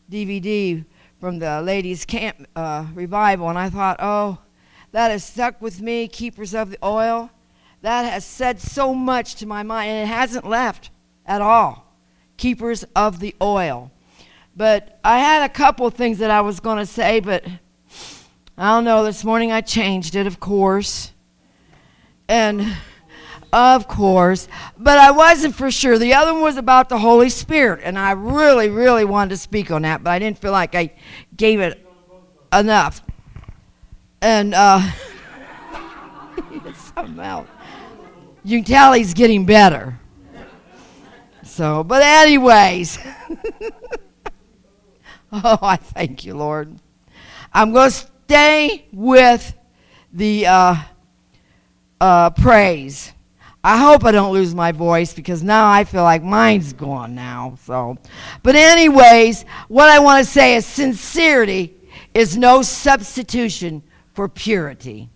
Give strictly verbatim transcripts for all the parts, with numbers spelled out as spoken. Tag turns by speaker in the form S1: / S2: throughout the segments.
S1: D V D from the ladies' camp uh, revival, and I thought, oh, that has stuck with me, Keepers of the Oil. That has said so much to my mind, and it hasn't left at all. Keepers of the Oil. But I had a couple things that I was going to say, but I don't know. This morning I changed it, of course. And, of course. But I wasn't for sure. The other one was about the Holy Spirit, and I really, really wanted to speak on that, but I didn't feel like I gave it enough. And, uh, something else. You can tell he's getting better. So, but anyways. Oh, I thank you, Lord. I'm going to stay with the uh, uh, praise. I hope I don't lose my voice because now I feel like mine's gone now. So, but anyways, what I want to say is sincerity is no substitution for purity.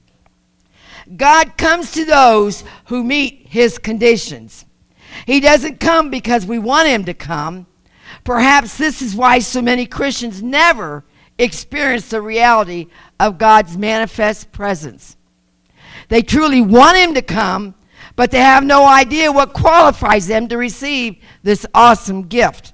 S1: God comes to those who meet his conditions. He doesn't come because we want him to come. Perhaps this is why so many Christians never experience the reality of God's manifest presence. They truly want him to come, but they have no idea what qualifies them to receive this awesome gift.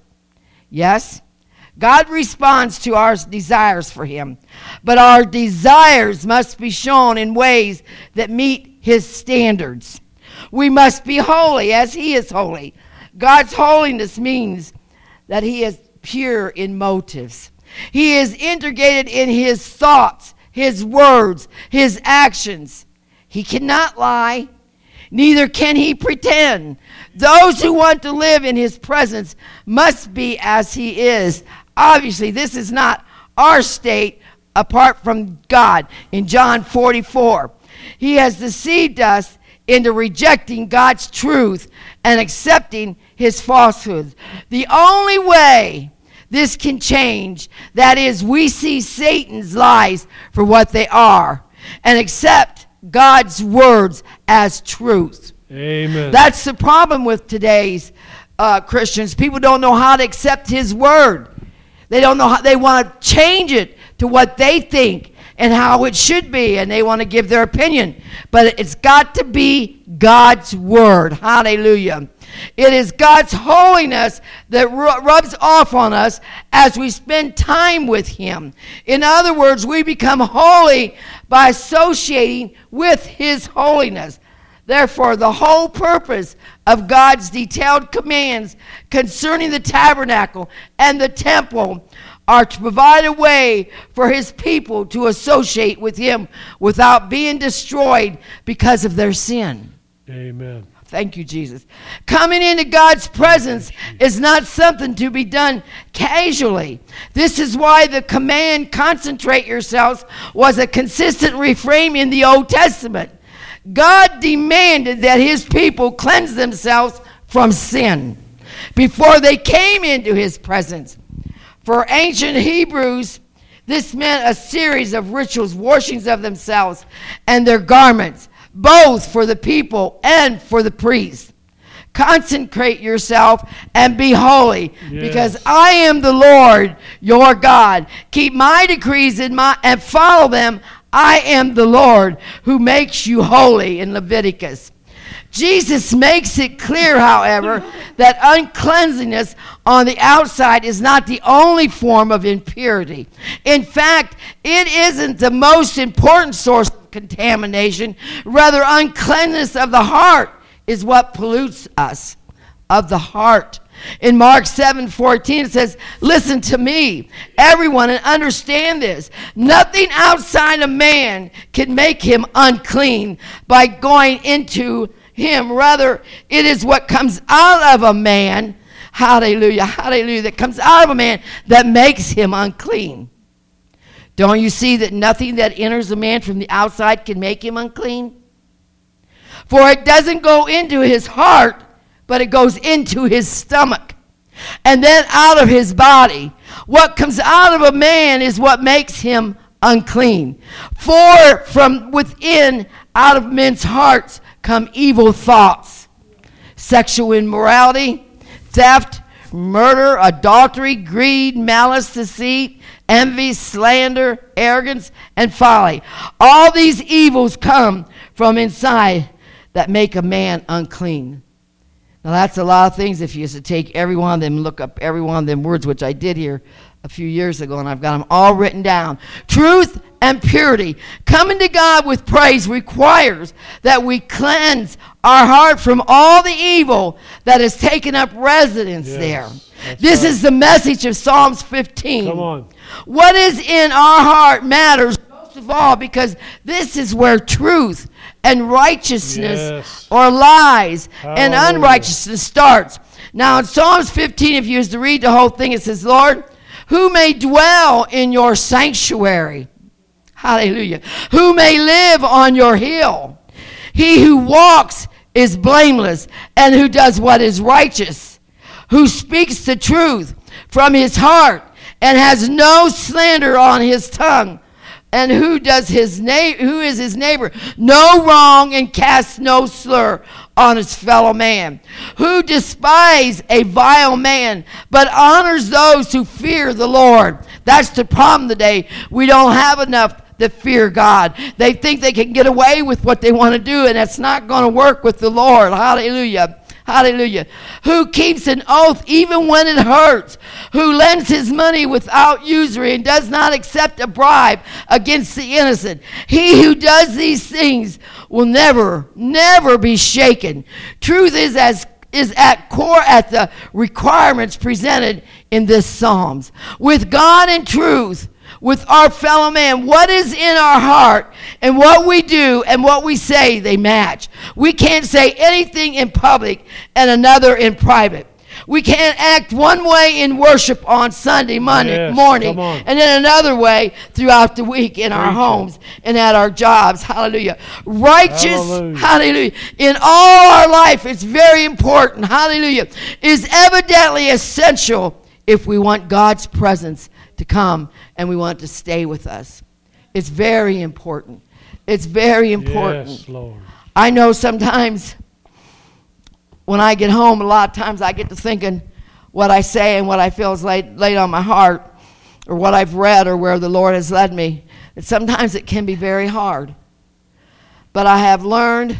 S1: Yes, God responds to our desires for him, but our desires must be shown in ways that meet his standards. We must be holy as he is holy. God's holiness means that he is pure in motives. He is integrated in his thoughts, his words, his actions. He cannot lie, neither can he pretend. Those who want to live in his presence must be as he is. Obviously, this is not our state apart from God. In John forty-four, he has deceived us into rejecting God's truth and accepting his falsehoods. The only way this can change, that is, we see Satan's lies for what they are and accept God's words as truth.
S2: Amen.
S1: That's the problem with today's uh, Christians. People don't know how to accept his word. They don't know how, they want to change it to what they think and how it should be, and they want to give their opinion. But it's got to be God's word. Hallelujah. It is God's holiness that ru- rubs off on us as we spend time with him. In other words, we become holy by associating with his holiness. Therefore, the whole purpose of God's detailed commands concerning the tabernacle and the temple are to provide a way for his people to associate with him without being destroyed because of their sin.
S2: Amen.
S1: Thank you, Jesus. Coming into God's presence is not something to be done casually. This is why the command, concentrate yourselves, was a consistent refrain in the Old Testament. God demanded that his people cleanse themselves from sin before they came into his presence. For ancient Hebrews, this meant a series of rituals, washings of themselves and their garments, both for the people and for the priests. Consecrate yourself and be holy, yes, because I am the Lord your God. Keep my decrees in my and follow them. I am the Lord who makes you holy in Leviticus. Jesus makes it clear, however, that uncleanliness on the outside is not the only form of impurity. In fact, it isn't the most important source of contamination. Rather, uncleanness of the heart is what pollutes us, of the heart. In Mark seven fourteen, it says, listen to me, everyone, and understand this. Nothing outside a man can make him unclean by going into him. Rather, it is what comes out of a man, hallelujah, hallelujah, that comes out of a man that makes him unclean. Don't you see that nothing that enters a man from the outside can make him unclean? For it doesn't go into his heart, but it goes into his stomach and then out of his body. What comes out of a man is what makes him unclean. For from within, out of men's hearts, come evil thoughts, sexual immorality, theft, murder, adultery, greed, malice, deceit, envy, slander, arrogance, and folly. All these evils come from inside that make a man unclean. Now that's a lot of things if you used to take every one of them and look up every one of them words, which I did here a few years ago, and I've got them all written down. Truth and purity. Coming to God with praise requires that we cleanse our heart from all the evil that has taken up residence
S2: Yes,
S1: there. This
S2: right.
S1: is the message of Psalms fifteen.
S2: Come on.
S1: What is in our heart matters most of all, because this is where truth and righteousness
S2: Yes.
S1: or lies and
S2: Hallelujah.
S1: unrighteousness starts. Now in Psalms fifteen, if you was to read the whole thing, it says, Lord, who may dwell in your sanctuary? Hallelujah. Who may live on your hill? He who walks is blameless, and who does what is righteous, who speaks the truth from his heart, and has no slander on his tongue, and who does his na- who is his neighbor, no wrong, and casts no slur on his fellow man, who despise a vile man, but honors those who fear the Lord. That's the problem today. We don't have enough that fear God. They think they can get away with what they want to do, and that's not going to work with the Lord. Hallelujah. Hallelujah. Who keeps an oath even when it hurts, who lends his money without usury and does not accept a bribe against the innocent. He who does these things will never, never be shaken. Truth is as is at core at the requirements presented in this Psalms. With God and truth, with our fellow man, what is in our heart and what we do and what we say, they match. We can't say anything in public and another in private. We can't act one way in worship on Sunday Monday
S2: Yes,
S1: morning
S2: come on.
S1: and then another way throughout the week in our
S2: Preach it.
S1: homes and at our jobs. Hallelujah. Righteous,
S2: Hallelujah.
S1: hallelujah, in all our life, it's very important, hallelujah, is evidently essential if we want God's presence to come and we want it to stay with us. It's very important. It's very important.
S2: Yes, Lord.
S1: I know sometimes when I get home, a lot of times I get to thinking what I say and what I feel is laid, laid on my heart, or what I've read, or where the Lord has led me. And sometimes it can be very hard. But I have learned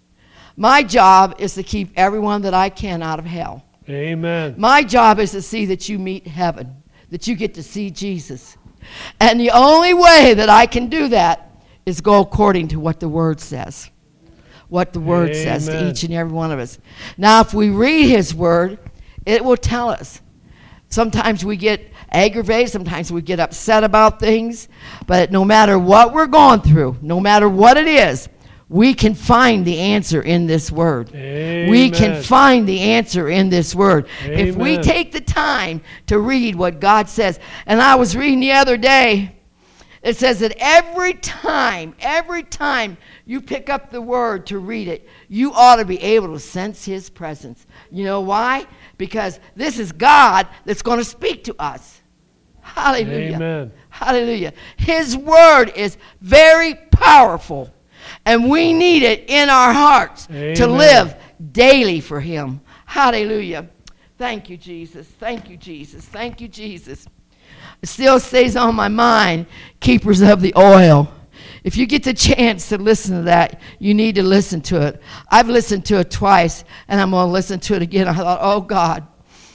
S1: my job is to keep everyone that I can out of hell.
S2: Amen.
S1: My job is to see that you meet heaven, that you get to see Jesus. And the only way that I can do that is go according to what the Word says. What the Word
S2: Amen.
S1: says to each and every one of us. Now, if we read His Word, it will tell us. Sometimes we get aggravated, sometimes we get upset about things, but no matter what we're going through, no matter what it is, we can find the answer in this Word.
S2: Amen.
S1: We can find the answer in this Word. If we
S2: Amen.
S1: take the time to read what God says. And I was reading the other day, it says that every time, every time you pick up the Word to read it, you ought to be able to sense His presence. You know why? Because this is God that's going to speak to us. Hallelujah.
S2: Amen.
S1: Hallelujah. His Word is very powerful. And we need it in our hearts to
S2: Amen.
S1: live daily for Him. Hallelujah. Thank you, Jesus. Thank you, Jesus. Thank you, Jesus. It still stays on my mind, keepers of the oil. If you get the chance to listen to that, you need to listen to it. I've listened to it twice, and I'm going to listen to it again. I thought, oh, God.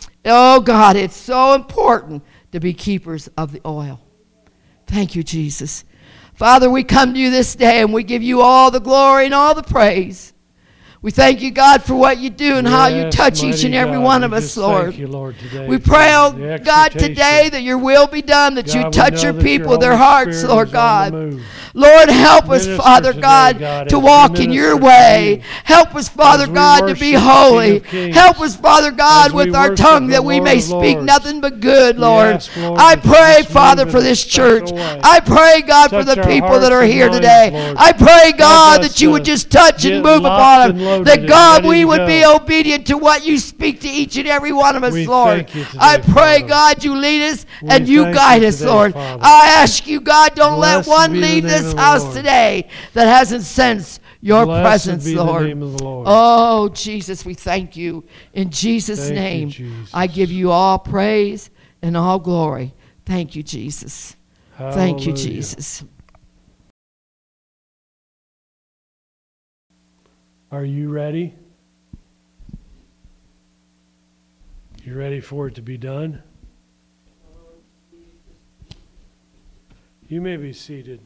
S1: Oh, God, it's so important to be keepers of the oil. Thank you, Jesus. Father, we come to you this day, and we give you all the glory and all the praise. We thank you, God, for what you do and how you
S2: Yes,
S1: touch each
S2: mighty
S1: and every
S2: God,
S1: one
S2: we
S1: of us,
S2: just
S1: Lord.
S2: Thank you, Lord, today
S1: We
S2: for
S1: pray, oh
S2: the
S1: God,
S2: exhortation.
S1: today that your will be done, that
S2: God,
S1: you
S2: we
S1: touch
S2: know
S1: your
S2: that
S1: people,
S2: your
S1: their
S2: Holy
S1: hearts,
S2: Spirit
S1: Lord
S2: is on the
S1: God.
S2: move.
S1: Lord, help us,
S2: Minister
S1: Father
S2: today,
S1: God,
S2: God,
S1: to
S2: as
S1: walk
S2: we
S1: in your
S2: minister to
S1: way.
S2: you.
S1: Help us, Father
S2: As we
S1: God, to
S2: worship
S1: be
S2: the King
S1: holy.
S2: of Kings.
S1: Help us, Father God,
S2: As we
S1: with our
S2: worship
S1: tongue
S2: the
S1: that we
S2: Lord
S1: may
S2: of
S1: speak
S2: Lords.
S1: nothing but good,
S2: We
S1: Lord.
S2: ask, Lord,
S1: I
S2: that you
S1: pray,
S2: just
S1: Father,
S2: move
S1: for
S2: in a
S1: this
S2: special
S1: church.
S2: way.
S1: I pray, God, for
S2: Touch
S1: the
S2: our
S1: people that
S2: hearts
S1: are
S2: and
S1: here
S2: minds,
S1: today.
S2: Lord.
S1: I pray, God,
S2: Help us
S1: that you would
S2: to
S1: just touch and
S2: get
S1: move
S2: locked
S1: upon
S2: and
S1: them.
S2: loaded
S1: That,
S2: and
S1: God,
S2: ready
S1: we
S2: to
S1: would
S2: go.
S1: be obedient to what you speak to each and every one of us,
S2: We
S1: Lord.
S2: thank you today,
S1: I pray,
S2: Father.
S1: God, you lead us
S2: We
S1: and you
S2: thank
S1: guide
S2: you
S1: us,
S2: today,
S1: Lord.
S2: Father.
S1: I ask you, God, don't
S2: Blessed
S1: let one
S2: be the
S1: leave
S2: name
S1: this
S2: of the
S1: house
S2: Lord.
S1: today that hasn't sensed your
S2: Blessed
S1: presence,
S2: be
S1: Lord.
S2: the name of the Lord.
S1: Oh, Jesus, we thank you. In Jesus'
S2: Thank you,
S1: name,
S2: Jesus.
S1: I give you all praise and all glory. Thank you, Jesus. Thank you,
S2: Hallelujah.
S1: Jesus.
S2: Are you ready? You ready for it to be done? You may be seated.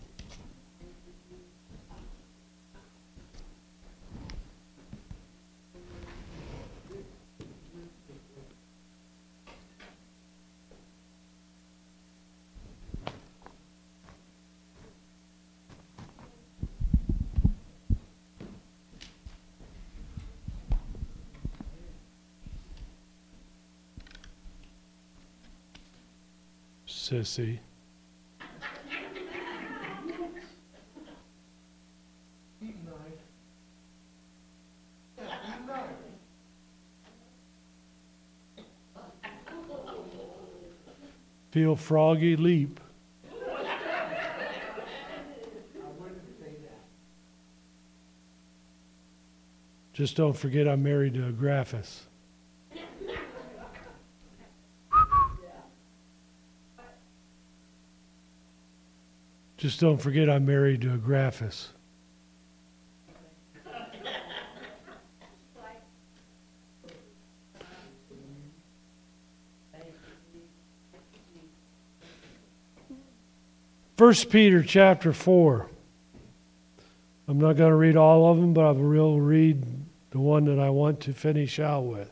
S2: Sissy. Feel froggy leap. Just don't forget I'm married to a graphist. Just don't forget I'm married to a graphist. First Peter chapter four. I'm not going to read all of them, but I will read the one that I want to finish out with.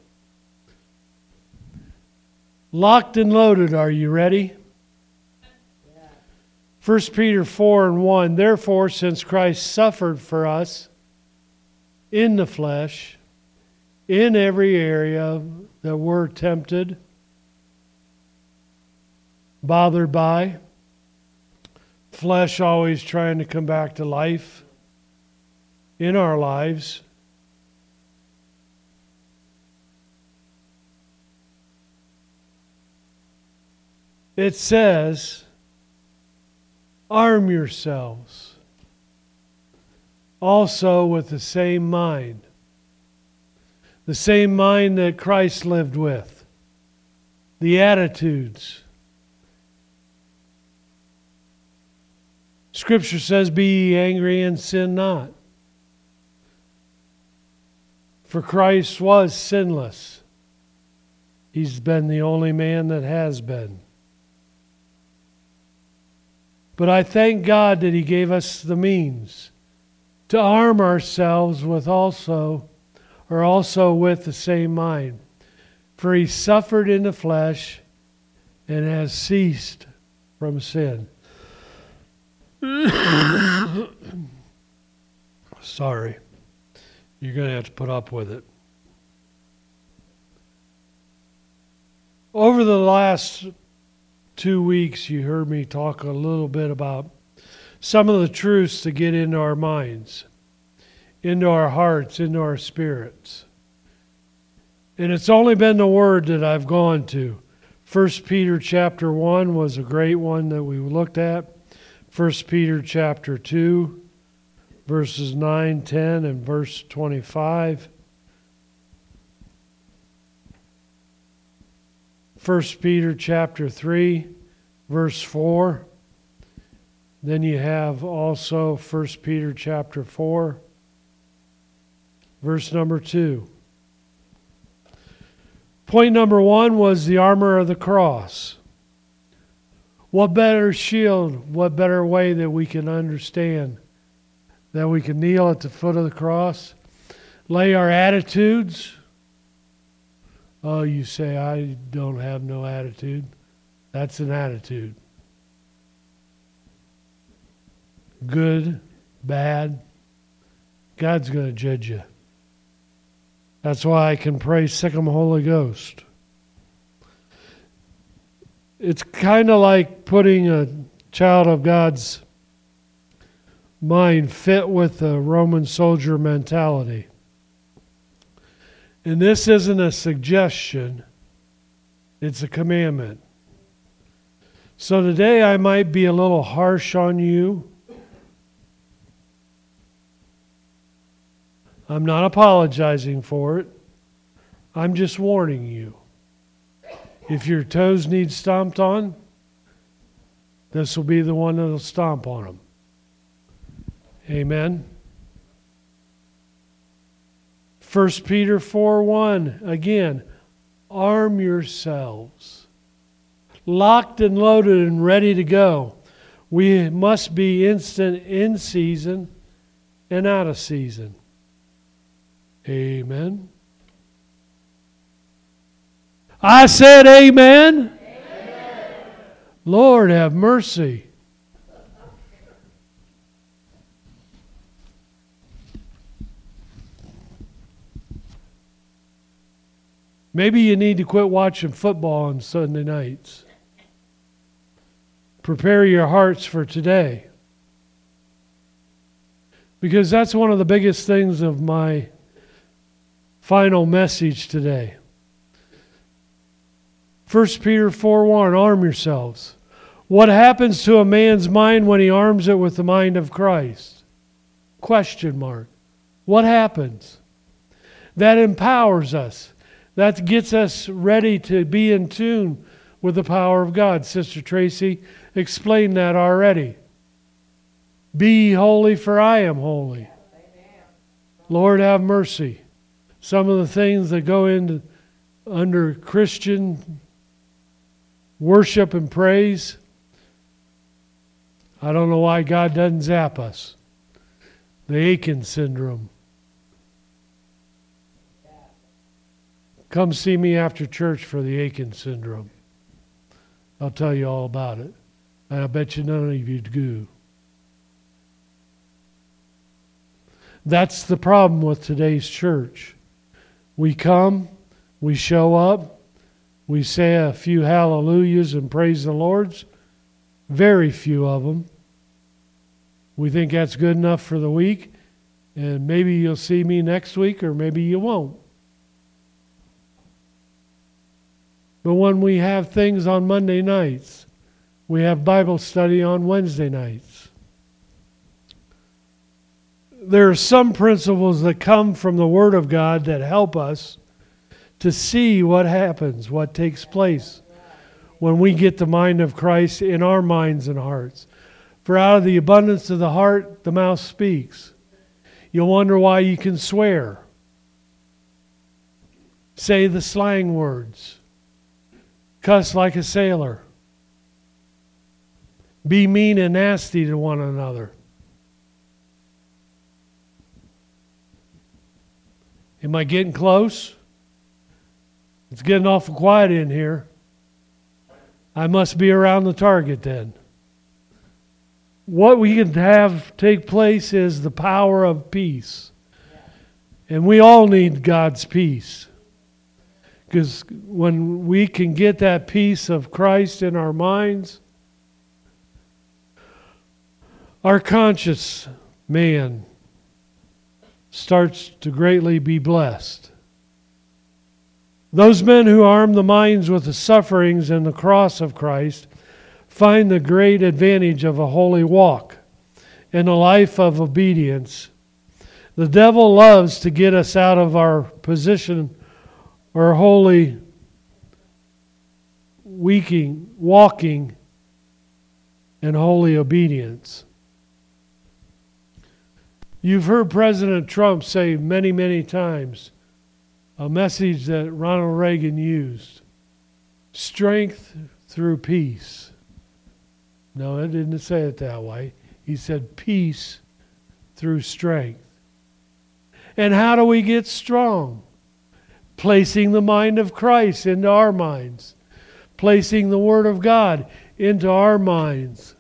S2: Locked and loaded, are you ready? First Peter four and one, therefore, since Christ suffered for us in the flesh, in every area that we're tempted, bothered by, flesh always trying to come back to life in our lives, it says, arm yourselves also with the same mind. The same mind that Christ lived with. The attitudes. Scripture says, be ye angry and sin not. For Christ was sinless. He's been the only man that has been. But I thank God that He gave us the means to arm ourselves with also, or also with the same mind. For He suffered in the flesh and has ceased from sin. Sorry. You're going to have to put up with it. Over the last two weeks, you heard me talk a little bit about some of the truths to get into our minds, into our hearts, into our spirits. And it's only been the Word that I've gone to. First Peter chapter one was a great one that we looked at. First Peter chapter two, verses nine, ten, and verse twenty-five. First Peter chapter three, verse four. Then you have also First Peter chapter four, verse number two. Point number one was the armor of the cross. What better shield, what better way that we can understand that we can kneel at the foot of the cross, lay our attitudes. Oh, you say, I don't have no attitude. That's an attitude. Good, bad. God's going to judge you. That's why I can pray, sick 'em Holy Ghost. It's kind of like putting a child of God's mind fit with the Roman soldier mentality. And this isn't a suggestion, it's a commandment. So today I might be a little harsh on you. I'm not apologizing for it. I'm just warning you. If your toes need stomped on, this will be the one that'll stomp on them. Amen. First Peter four one, again, arm yourselves. Locked and loaded and ready to go. We must be instant in season and out of season. Amen. I said amen. Amen. Lord, have mercy. Maybe you need to quit watching football on Sunday nights. Prepare your hearts for today. Because that's one of the biggest things of my final message today. First Peter four one, arm yourselves. What happens to a man's mind when he arms it with the mind of Christ? Question mark. What happens? That empowers us. That gets us ready to be in tune with the power of God. Sister Tracy explained that already. Be ye holy, for I am holy. Amen. Lord, have mercy. Some of the things that go into under Christian worship and praise, I don't know why God doesn't zap us. The Achan syndrome. Come see me after church for the Achan syndrome. I'll tell you all about it. And I bet you none of you do. That's the problem with today's church. We come, we show up, we say a few hallelujahs and praise the Lord's. Very few of them. We think that's good enough for the week, and maybe you'll see me next week, or maybe you won't. But when we have things on Monday nights, we have Bible study on Wednesday nights. There are some principles that come from the Word of God that help us to see what happens, what takes place when we get the mind of Christ in our minds and hearts. For out of the abundance of the heart, the mouth speaks. You'll wonder why you can swear. Say the slang words. Cuss like a sailor. Be mean and nasty to one another. Am I getting close? It's getting awful quiet in here. I must be around the target then. What we can have take place is the power of peace. And we all need God's peace. Because when we can get that peace of Christ in our minds, our conscious man starts to greatly be blessed. Those men who arm the minds with the sufferings and the cross of Christ find the great advantage of a holy walk and a life of obedience. The devil loves to get us out of our position or holy weaking, walking in holy obedience. You've heard President Trump say many, many times a message that Ronald Reagan used. Strength through peace. No, it didn't say it that way. He said peace through strength. And how do we get strong? Placing the mind of Christ into our minds. Placing the Word of God into our minds.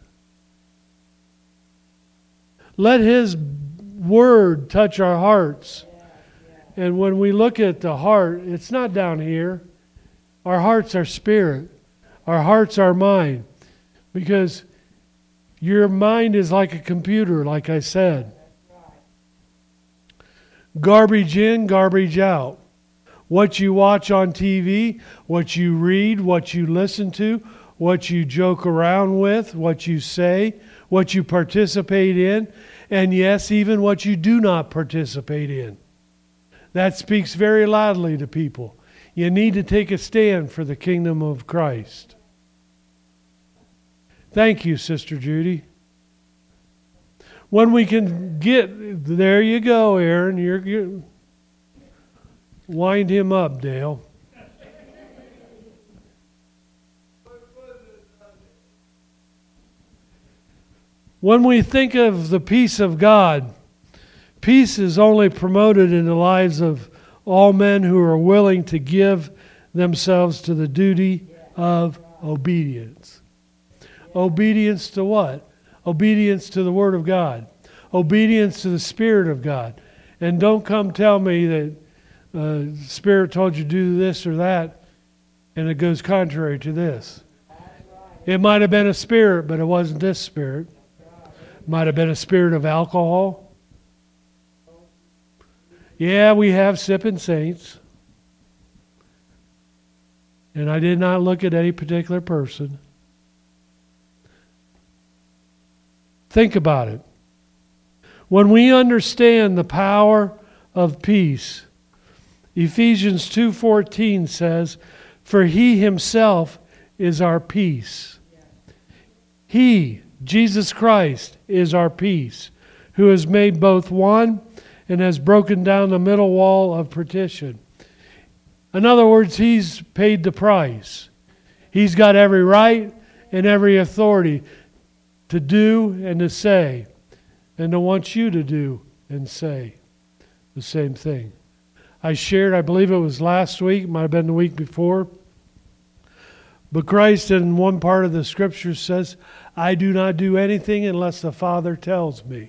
S2: Let His Word touch our hearts. And when we look at the heart, it's not down here. Our hearts are spirit. Our hearts are mind. Because your mind is like a computer, like I said. Garbage in, garbage out. What you watch on T V, what you read, what you listen to, what you joke around with, what you say, what you participate in, and yes, even what you do not participate in. That speaks very loudly to people. You need to take a stand for the kingdom of Christ. Thank you, Sister Judy. When we can get, there you go, Aaron. You're, you're wind him up, Dale. When we think of the peace of God, peace is only promoted in the lives of all men who are willing to give themselves to the duty of obedience. Obedience to what? Obedience to the Word of God. Obedience to the Spirit of God. And don't come tell me that uh, Spirit told you to do this or that, and it goes contrary to this. It might have been a spirit, but it wasn't this spirit. It might have been a spirit of alcohol. Yeah, we have sipping saints. And I did not look at any particular person. Think about it. When we understand the power of peace, Ephesians two fourteen says, "For he himself is our peace." He, Jesus Christ, is our peace, who has made both one and has broken down the middle wall of partition. In other words, he's paid the price. He's got every right and every authority to do and to say, and to want you to do and say the same thing. I shared, I believe it was last week, it might have been the week before, but Christ in one part of the scripture says, "I do not do anything unless the Father tells me."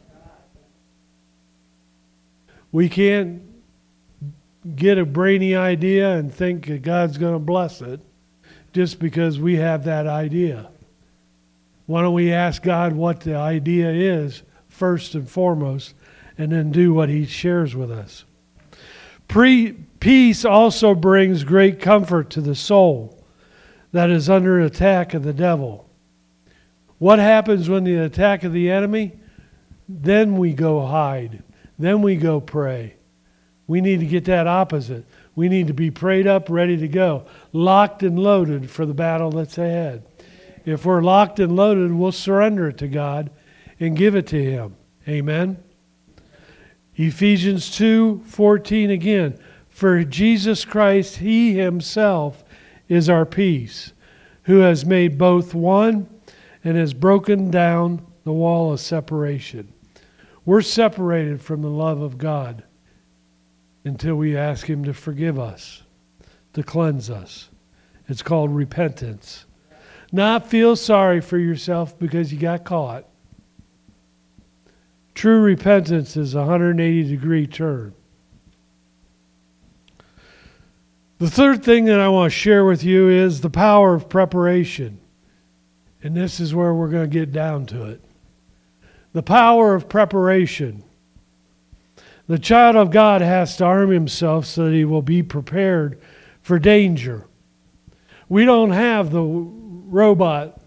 S2: We can't get a brainy idea and think that God's going to bless it just because we have that idea. Why don't we ask God what the idea is first and foremost, and then do what He shares with us? Pre- peace also brings great comfort to the soul that is under attack of the devil. What happens when the attack of the enemy? Then we go hide. Then we go pray. We need to get that opposite. We need to be prayed up, ready to go, locked and loaded for the battle that's ahead. If we're locked and loaded, we'll surrender it to God and give it to Him. Amen? Ephesians two fourteen again. "For Jesus Christ, He Himself is our peace, who has made both one and has broken down the wall of separation." We're separated from the love of God until we ask Him to forgive us, to cleanse us. It's called repentance. Not feel sorry for yourself because you got caught. True repentance is a one hundred eighty degree turn. The third thing that I want to share with you is the power of preparation. And this is where we're going to get down to it. The power of preparation. The child of God has to arm himself so that he will be prepared for danger. We don't have the robot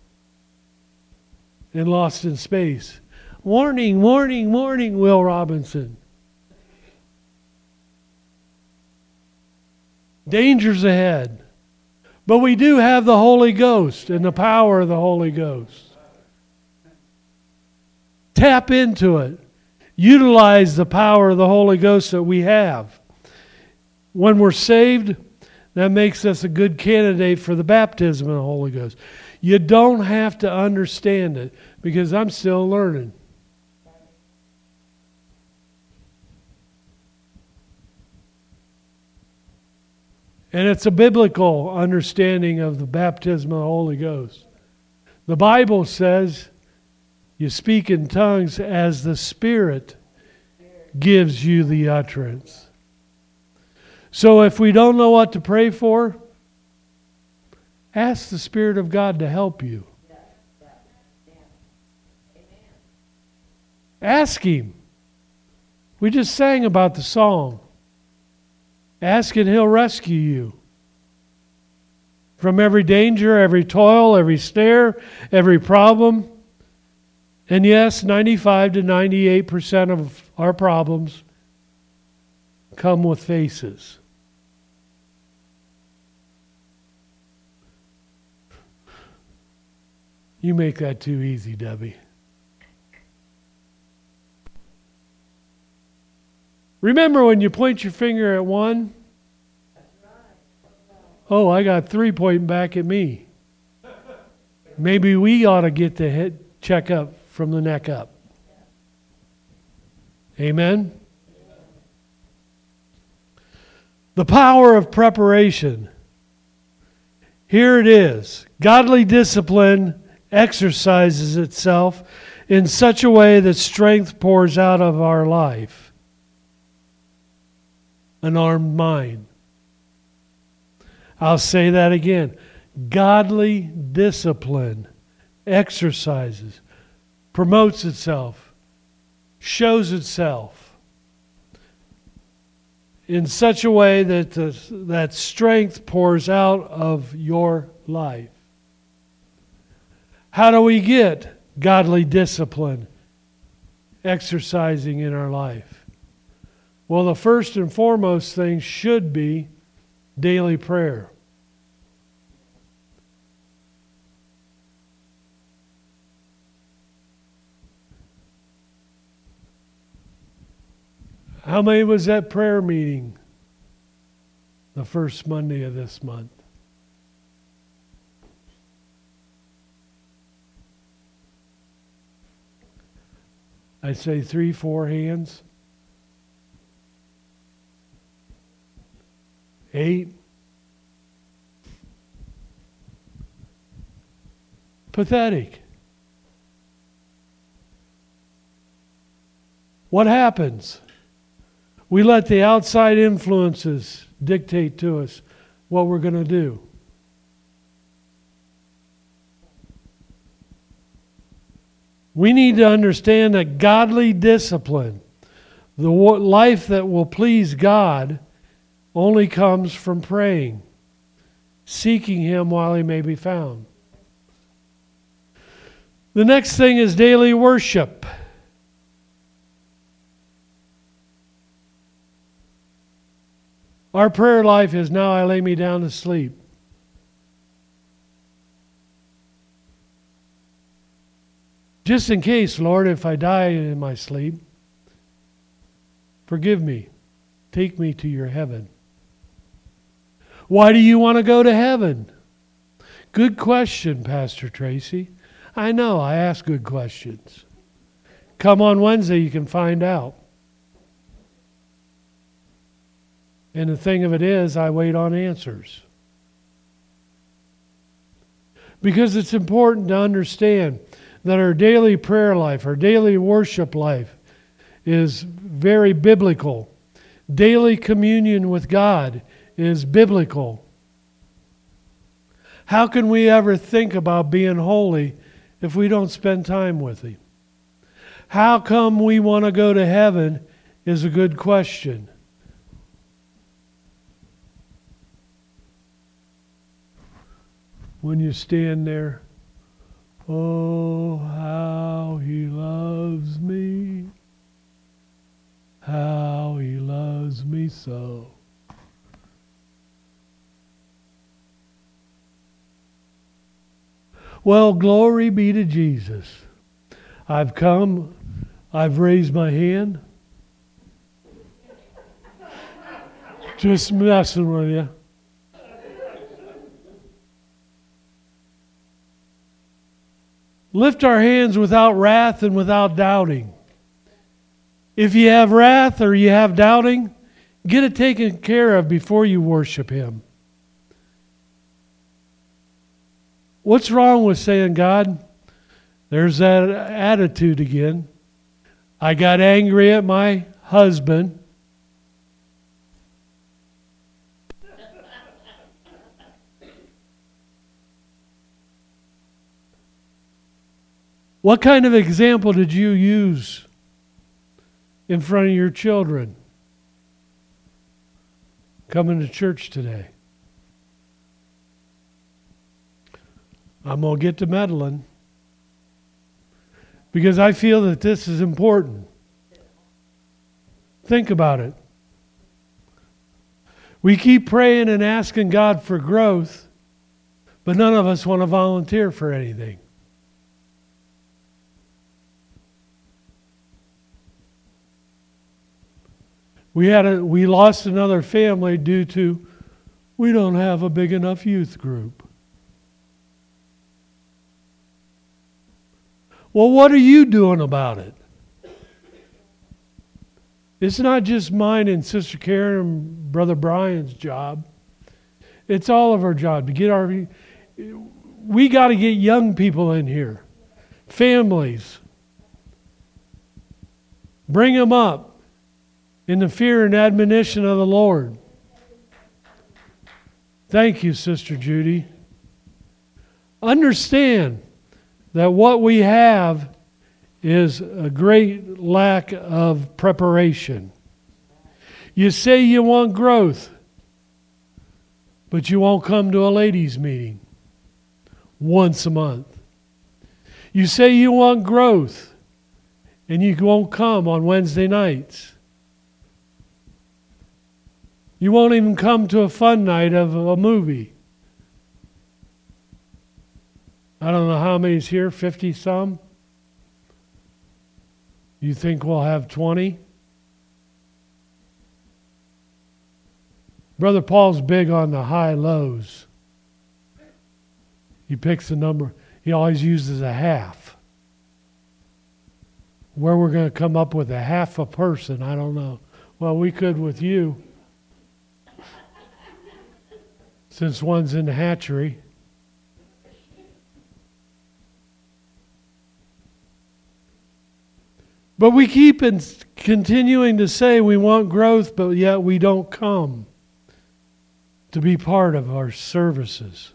S2: in Lost in Space. Warning, warning, warning, Will Robinson. Dangers ahead. But we do have the Holy Ghost and the power of the Holy Ghost. Tap into it. Utilize the power of the Holy Ghost that we have. When we're saved, that makes us a good candidate for the baptism of the Holy Ghost. You don't have to understand it because I'm still learning. And it's a biblical understanding of the baptism of the Holy Ghost. The Bible says you speak in tongues as the Spirit gives you the utterance. So if we don't know what to pray for, ask the Spirit of God to help you. Ask Him. We just sang about the song. Ask and He'll rescue you from every danger, every toil, every snare, every problem. And yes, ninety-five to ninety-eight percent of our problems come with faces. You make that too easy, Debbie. Remember when you point your finger at one? Oh, I got three pointing back at me. Maybe we ought to get the head check up from the neck up. Amen? The power of preparation. Here it is. Godly discipline exercises itself in such a way that strength pours out of our life. An armed mind. I'll say that again. Godly discipline exercises, promotes itself, shows itself in such a way that the, that strength pours out of your life. How do we get godly discipline exercising in our life? Well, the first and foremost thing should be daily prayer. How many was at prayer meeting the first Monday of this month? I'd say three, four hands. Eight. Pathetic. What happens? We let the outside influences dictate to us what we're going to do. We need to understand that godly discipline, the life that will please God, only comes from praying, seeking Him while He may be found. The next thing is daily worship. Our prayer life is, now I lay me down to sleep. Just in case, Lord, if I die in my sleep, forgive me. Take me to your heaven. Why do you want to go to heaven? Good question, Pastor Tracy. I know, I ask good questions. Come on Wednesday, you can find out. And the thing of it is, I wait on answers. Because it's important to understand that our daily prayer life, our daily worship life is very biblical. Daily communion with God is biblical. How can we ever think about being holy if we don't spend time with Him? How come we want to go to heaven is a good question. When you stand there, oh, how He loves me, how He loves me so. Well, glory be to Jesus. I've come, I've raised my hand. Just messing with you. Lift our hands without wrath and without doubting. If you have wrath or you have doubting, get it taken care of before you worship Him. What's wrong with saying, God, there's that attitude again. I got angry at my husband. What kind of example did you use in front of your children coming to church today? I'm going to get to meddling because I feel that this is important. Think about it. We keep praying and asking God for growth, but none of us want to volunteer for anything. We had a, we lost another family due to we don't have a big enough youth group. Well, what are you doing about it? It's not just mine and Sister Karen and Brother Brian's job. It's all of our job to get our. We got to get young people in here, families. Bring them up in the fear and admonition of the Lord. Thank you, Sister Judy. Understand that what we have is a great lack of preparation. You say you want growth, but you won't come to a ladies' meeting once a month. You say you want growth, and you won't come on Wednesday nights. You won't even come to a fun night of a movie. I don't know how many's here, fifty some? You think we'll have twenty? Brother Paul's big on the high lows. He picks a number. He always uses a half. Where we're going to come up with a half a person, I don't know. Well, we could with you. Since one's in the hatchery. But we keep in, continuing to say we want growth, but yet we don't come to be part of our services.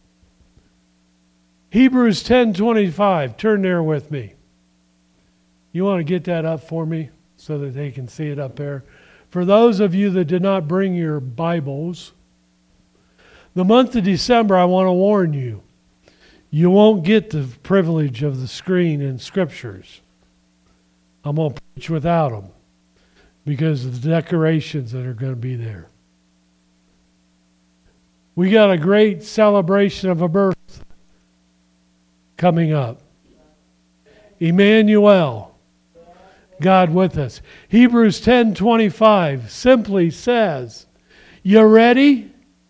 S2: Hebrews ten twenty-five. Turn there with me. You want to get that up for me so that they can see it up there? For those of you that did not bring your Bibles, the month of December, I want to warn you, you won't get the privilege of the screen and scriptures. I'm going to preach without them because of the decorations that are going to be there. We got a great celebration of a birth coming up. Emmanuel, God with us. Hebrews ten twenty-five simply says, you ready?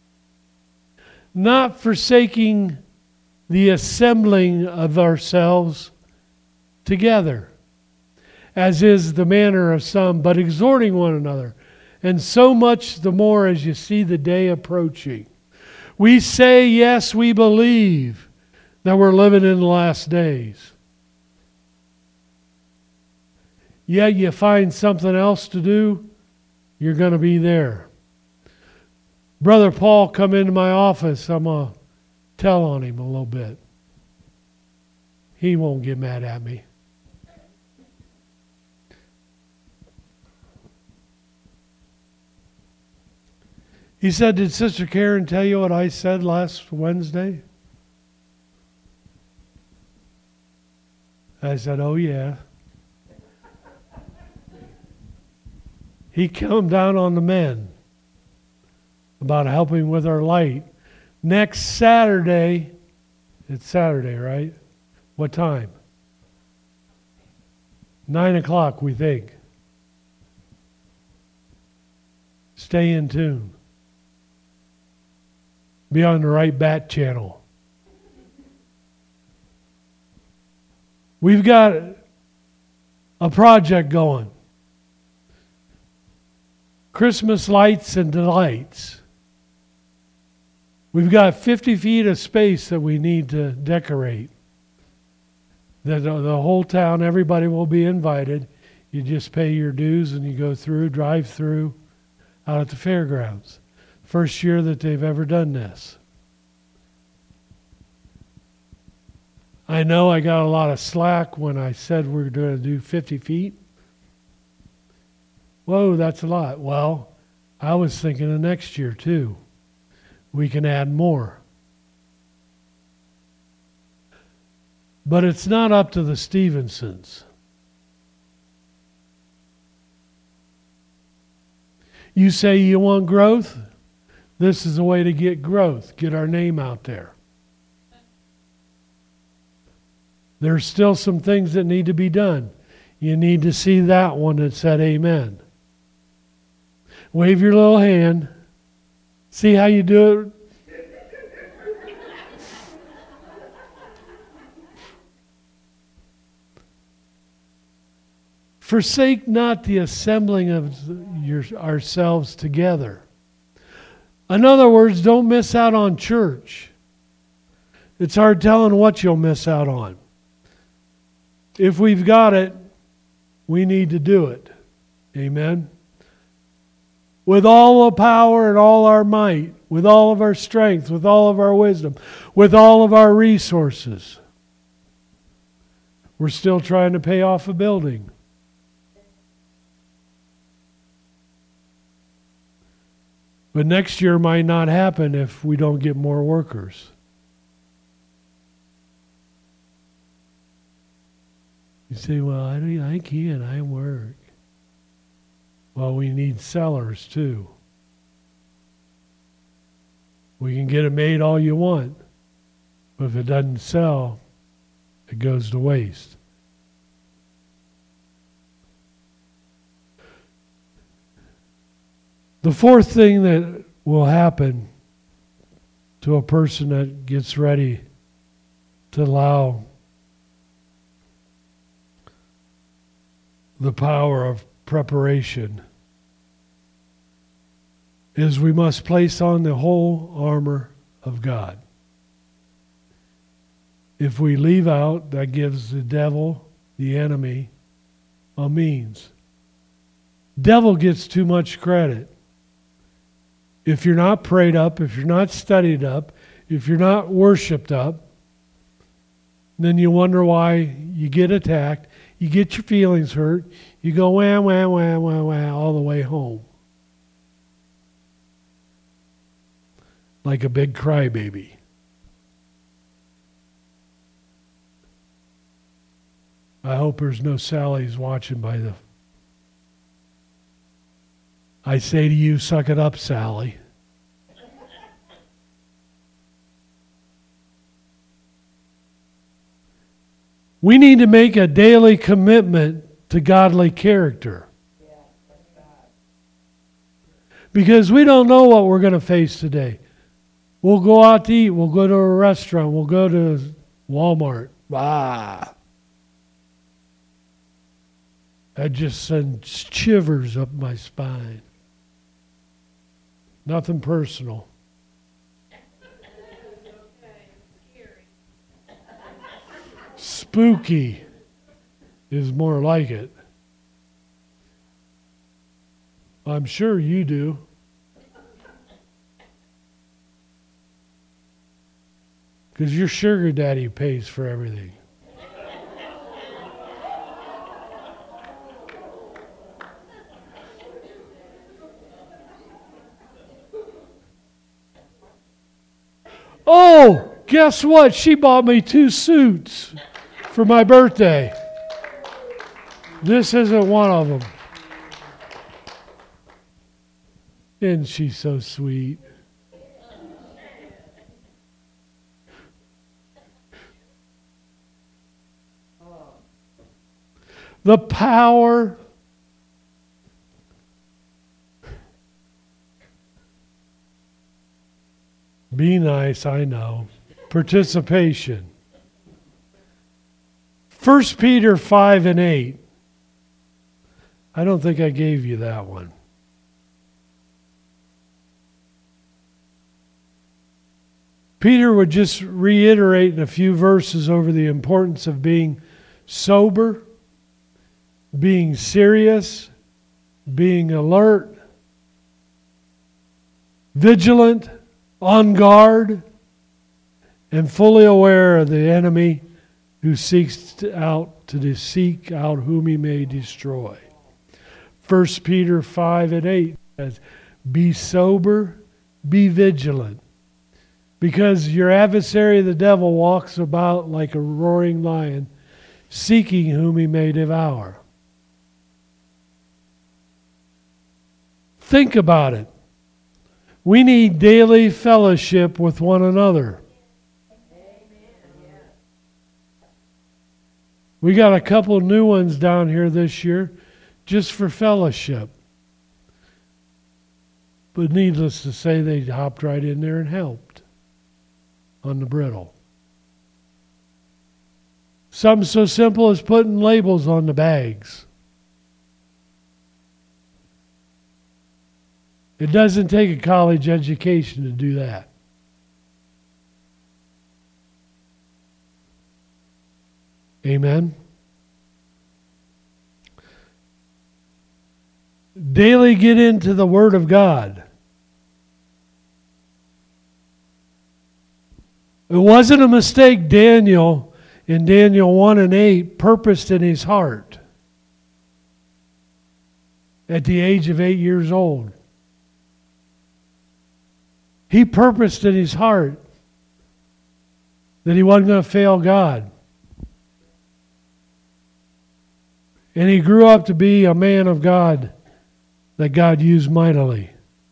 S2: Not forsaking the assembling of ourselves together, as is the manner of some, but exhorting one another, and so much the more as you see the day approaching. We say, yes, we believe that we're living in the last days. Yet you find something else to do, you're going to be there. Brother Paul come into my office, I'm going to tell on him a little bit. He won't get mad at me. He said, did Sister Karen tell you what I said last Wednesday? I said, oh yeah. He came down on the men about helping with our light. Next Saturday, it's Saturday, right? What time? Nine o'clock, we think. Stay in tune. Be on the right bat channel. We've got a project going. Christmas lights and delights. We've got fifty feet of space that we need to decorate. The, the, the whole town, everybody will be invited. You just pay your dues and you go through, drive through, out at the fairgrounds. First year that they've ever done this. I know I got a lot of slack when I said we're going to do fifty feet. Whoa, that's a lot. Well, I was thinking of next year too. We can add more. But it's not up to the Stevensons. You say you want growth? This is a way to get growth, get our name out there. There's still some things that need to be done. You need to see that one that said amen. Wave your little hand. See how you do it? Forsake not the assembling of your, ourselves together. In other words, don't miss out on church. It's hard telling what you'll miss out on. If we've got it, we need to do it. Amen. With all the power and all our might, with all of our strength, with all of our wisdom, with all of our resources. We're still trying to pay off a building. But next year might not happen if we don't get more workers. You say, well, I, don't, I can't, I work. Well, we need sellers too. We can get it made all you want, but if it doesn't sell, it goes to waste. The fourth thing that will happen to a person that gets ready to allow the power of preparation is we must place on the whole armor of God. If we leave out, that gives the devil, the enemy, a means. Devil gets too much credit. If you're not prayed up, if you're not studied up, if you're not worshiped up, then you wonder why you get attacked, you get your feelings hurt, you go wah, wah, wah, wah, wah, all the way home. Like a big crybaby. I hope there's no Sallys watching by the... I say to you, suck it up, Sally. We need to make a daily commitment to godly character. Because we don't know what we're going to face today. We'll go out to eat. We'll go to a restaurant. We'll go to Walmart. Ah. That just sends shivers up my spine. Nothing personal. Spooky is more like it. I'm sure you do. Because your sugar daddy pays for everything. Oh, guess what? She bought me two suits for my birthday. This isn't one of them. Isn't she so sweet? The power be nice, I know. Participation. First Peter five and eight. I don't think I gave you that one. Peter would just reiterate in a few verses over the importance of being sober, being serious, being alert, vigilant, on guard, and fully aware of the enemy who seeks out to seek out whom he may destroy. First Peter five and eight says, be sober, be vigilant, because your adversary the devil walks about like a roaring lion, seeking whom he may devour. Think about it. We need daily fellowship with one another. We got a couple new ones down here this year just for fellowship. But needless to say, they hopped right in there and helped on the brittle. Something so simple as putting labels on the bags. It doesn't take a college education to do that. Amen. Daily get into the Word of God. It wasn't a mistake Daniel, in Daniel one and eight, purposed in his heart at the age of eight years old. He purposed in his heart that he wasn't going to fail God. And he grew up to be a man of God that God used mightily.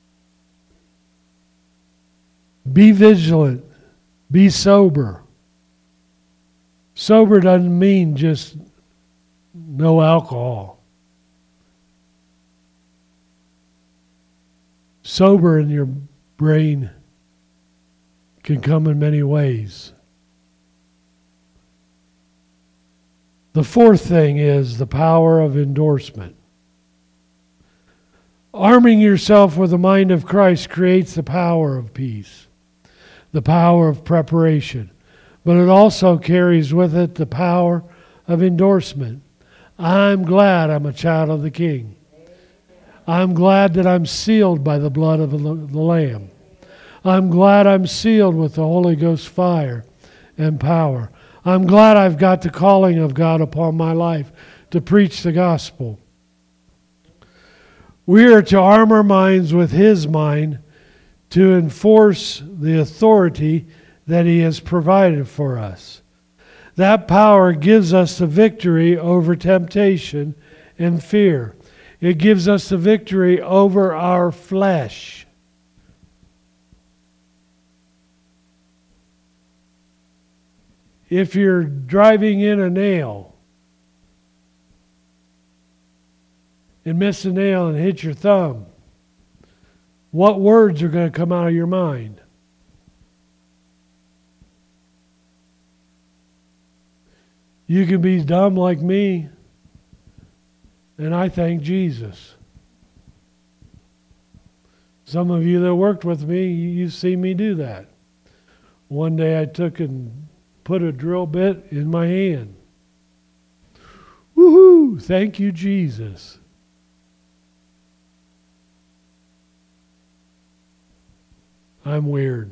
S2: Be vigilant. Be sober. Sober doesn't mean just no alcohol. Sober in your brain can come in many ways. The fourth thing is the power of endorsement. Arming yourself with the mind of Christ creates the power of peace, the power of preparation, but it also carries with it the power of endorsement. I'm glad I'm a child of the King. I'm glad that I'm sealed by the blood of the Lamb. I'm glad I'm sealed with the Holy Ghost fire and power. I'm glad I've got the calling of God upon my life to preach the gospel. We are to arm our minds with His mind to enforce the authority that He has provided for us. That power gives us the victory over temptation and fear. It gives us the victory over our flesh. If you're driving in a nail and miss a nail and hit your thumb, what words are going to come out of your mind? You can be dumb like me, and I thank Jesus. Some of you that worked with me, you've seen me do that. One day I took and put a drill bit in my hand. Woohoo! Thank you, Jesus. I'm weird.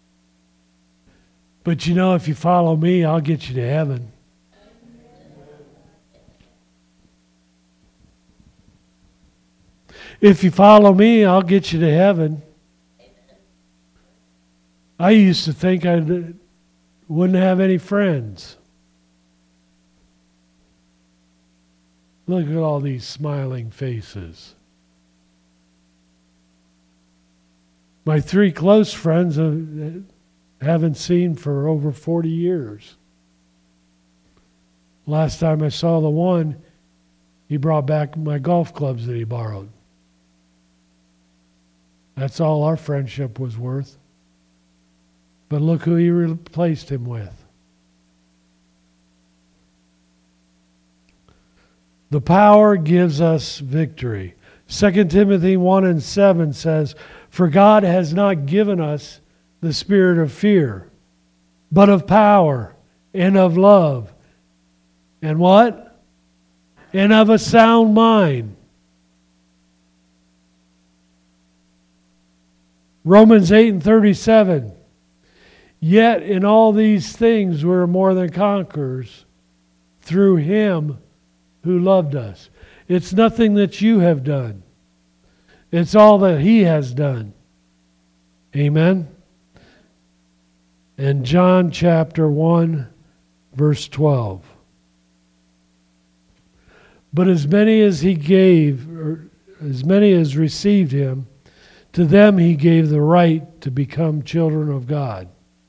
S2: But you know, if you follow me, I'll get you to heaven. If you follow me, I'll get you to heaven. I used to think I wouldn't have any friends. Look at all these smiling faces. My three close friends I haven't seen for over forty years. Last time I saw the one, he brought back my golf clubs that he borrowed. That's all our friendship was worth. But look who he replaced him with. The power gives us victory. Second Timothy one and seven says, "For God has not given us the spirit of fear, but of power and of love." And what? And of a sound mind. Romans eight and thirty-seven. "Yet in all these things we're more than conquerors through Him who loved us." It's nothing that you have done. It's all that He has done. Amen? And John chapter one, verse twelve. "But as many as He gave, or as many as received Him, To them he gave the right to become children of God.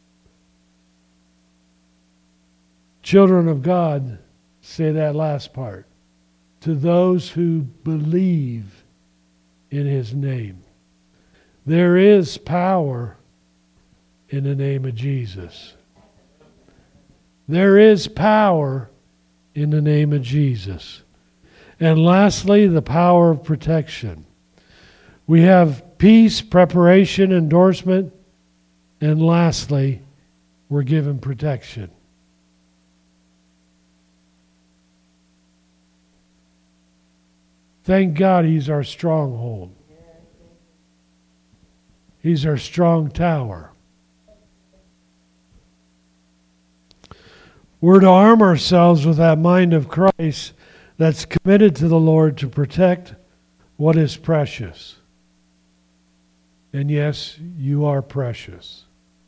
S2: Children of God, say that last part. To those who believe in his name. There is power in the name of Jesus. There is power in the name of Jesus. And lastly, the power of protection. We have peace, preparation, endorsement, and lastly, we're given protection. Thank God he's our stronghold. He's our strong tower. We're to arm ourselves with that mind of Christ that's committed to the Lord to protect what is precious. And yes, you are precious.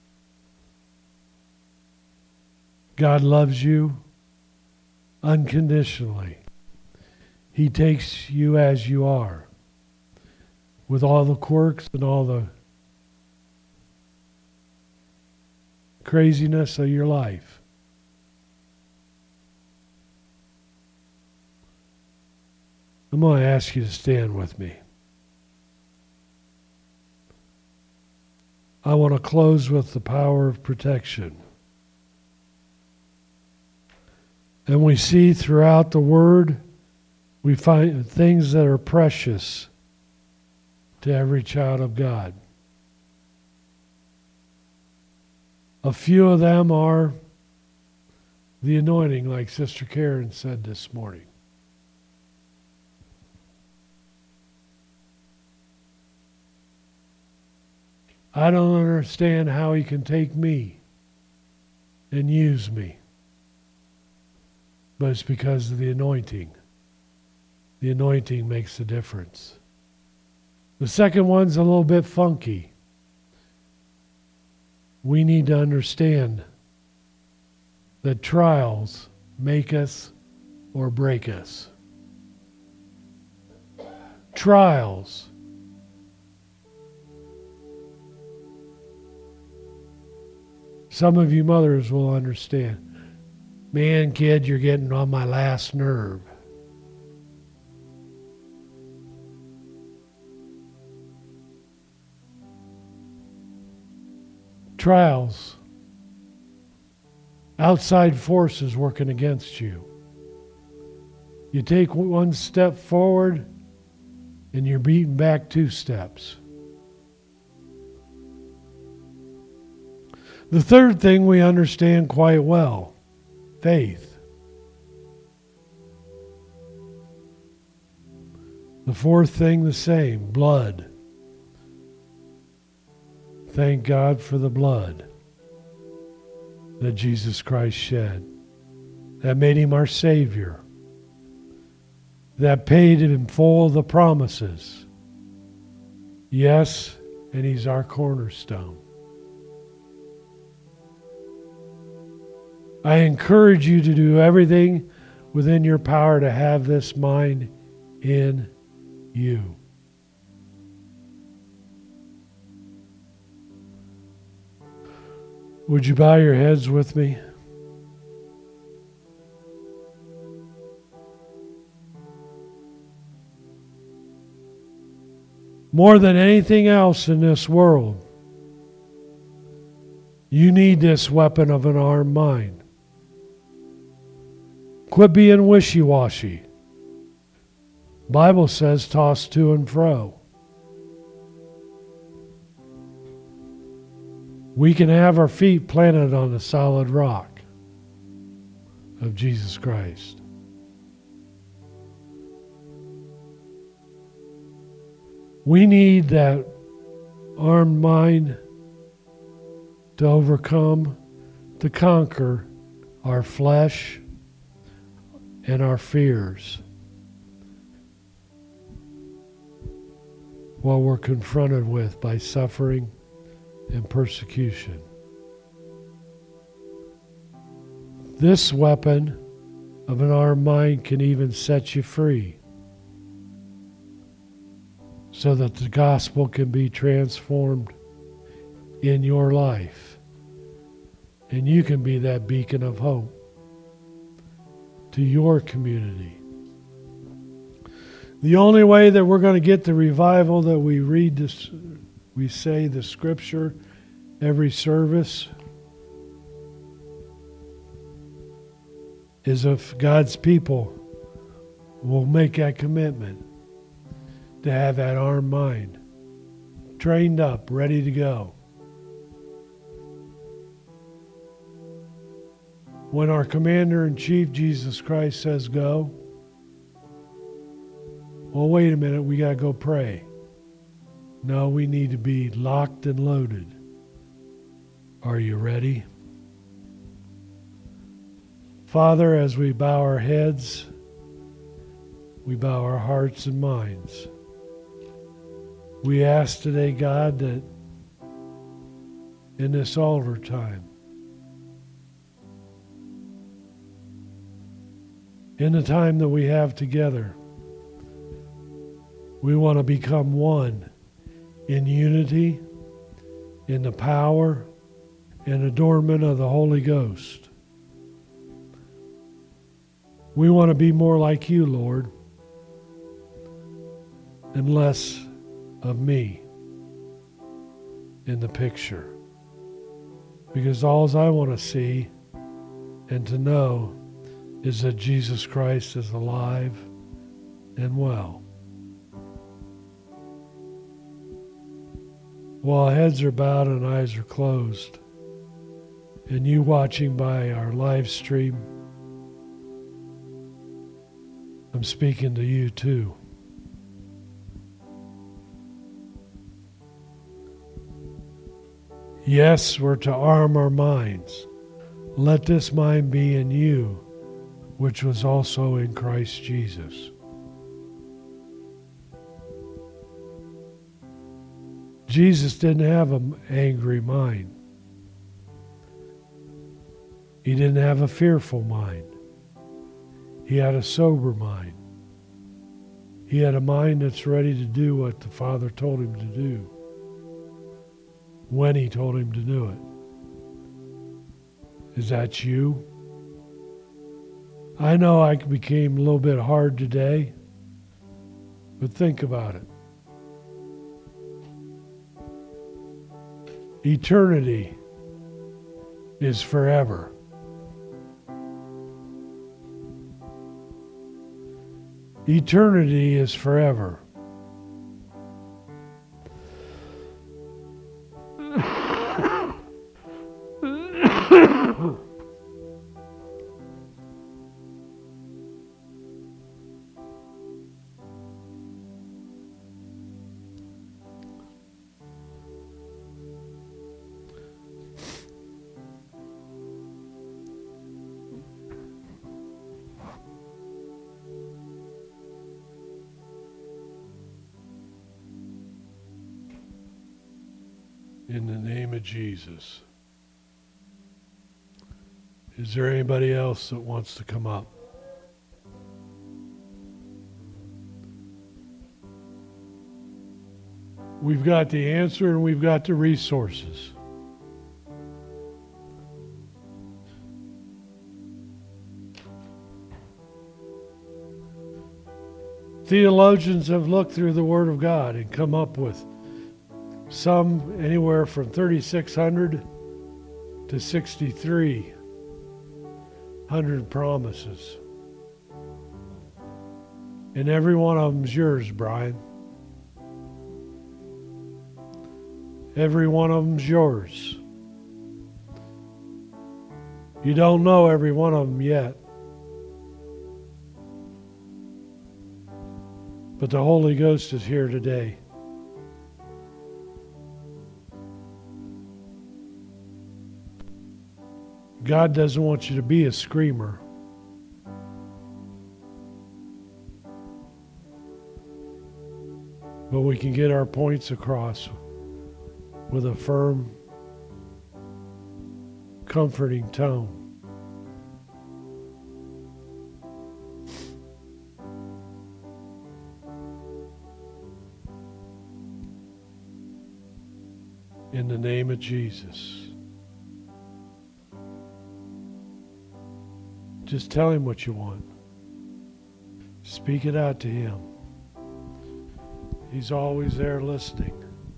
S2: God loves you unconditionally. He takes you as you are, with all the quirks and all the craziness of your life. I'm going to ask you to stand with me. I want to close with the power of protection. And we see throughout the Word, we find things that are precious to every child of God. A few of them are the anointing, like Sister Karen said this morning. I don't understand how he can take me and use me. But it's because of the anointing. The anointing makes the difference. The second one's a little bit funky. We need to understand that trials make us or break us. Trials. Some of you mothers will understand. Man, kid, you're getting on my last nerve. Trials. Outside forces working against you. You take one step forward and you're beaten back two steps. The third thing we understand quite well, faith. The fourth thing the same, blood. Thank God for the blood that Jesus Christ shed. That made him our Savior. That paid in full the promises. Yes, and he's our cornerstone. I encourage you to do everything within your power to have this mind in you. Would you bow your heads with me? More than anything else in this world, you need this weapon of an armed mind. Quit being wishy-washy. Bible says toss to and fro. We can have our feet planted on the solid rock of Jesus Christ. We need that armed mind to overcome, to conquer our flesh and our fears what we're confronted with by suffering and persecution. This weapon of an armed mind can even set you free. so that the gospel can be transformed in your life. And you can be that beacon of hope to your community. The only way that we're going to get the revival that we read this, we say the scripture every service, is if God's people will make that commitment to have that armed mind, trained up, ready to go. When our Commander-in-Chief, Jesus Christ, says go, well, wait a minute, we got to go pray. No, we need to be locked and loaded. Are you ready? Father, as we bow our heads, we bow our hearts and minds. We ask today, God, that in this altar time, in the time that we have together, we want to become one in unity, in the power and adornment of the Holy Ghost. We want to be more like you, Lord, and less of me in the picture. Because all I want to see and to know is that Jesus Christ is alive and well. While heads are bowed and eyes are closed, and you watching by our live stream, I'm speaking to you too. Yes, we're to arm our minds. Let this mind be in you, which was also in Christ Jesus. Jesus didn't have an angry mind. He didn't have a fearful mind. He had a sober mind. He had a mind that's ready to do what the Father told him to do, when he told him to do it. Is that you? I know I became a little bit hard today, but think about it. Eternity is forever. Eternity is forever. In the name of Jesus. Is there anybody else that wants to come up? We've got the answer and we've got the resources. Theologians have looked through the Word of God and come up with some anywhere from thirty-six hundred to sixty-three hundred promises. And every one of them's yours, Brian. Every one of them's yours. You don't know every one of them yet. But the Holy Ghost is here today. God doesn't want you to be a screamer. But we can get our points across with a firm, comforting tone. In the name of Jesus. Just tell him what you want. Speak it out to him. He's always there listening.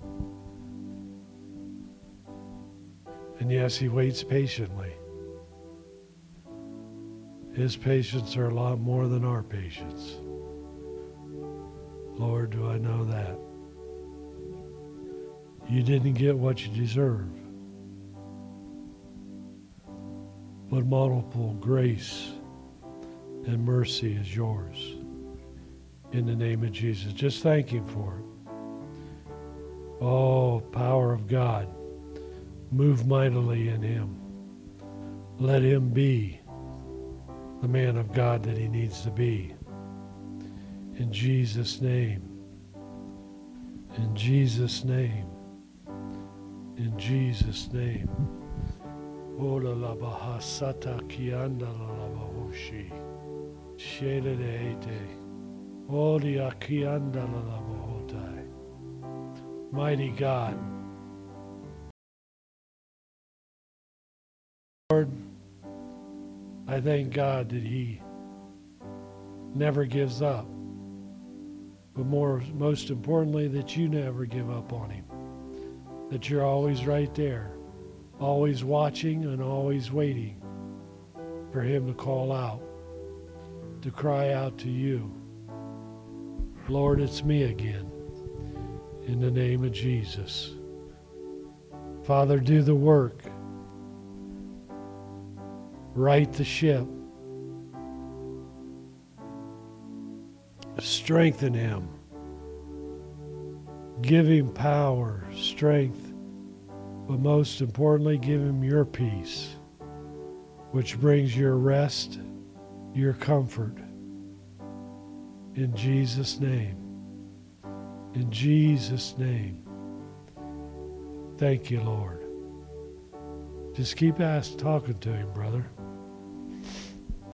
S2: And yes, he waits patiently. His patience are a lot more than our patience. Lord, do I know that? You didn't get what you deserve. But multiple grace and mercy is yours. In the name of Jesus. Just thank him for it. Oh, power of God. Move mightily in him. Let him be the man of God that he needs to be. In Jesus' name. In Jesus' name. In Jesus' name. Ola la bahasata kianda la bahushi. Shele de ete. Olia kianda la bahotai. Mighty God. Lord, I thank God that he never gives up. But more, most importantly, that you never give up on him. That you're always right there, always watching and always waiting for him to call out, to cry out to you. Lord, it's me again. In the name of Jesus. Father, do the work. Right the ship. Strengthen him. Give him power, strength, but most importantly, give him your peace, which brings your rest, your comfort. In Jesus' name. In Jesus' name. Thank you, Lord. Just keep asking, talking to him, brother.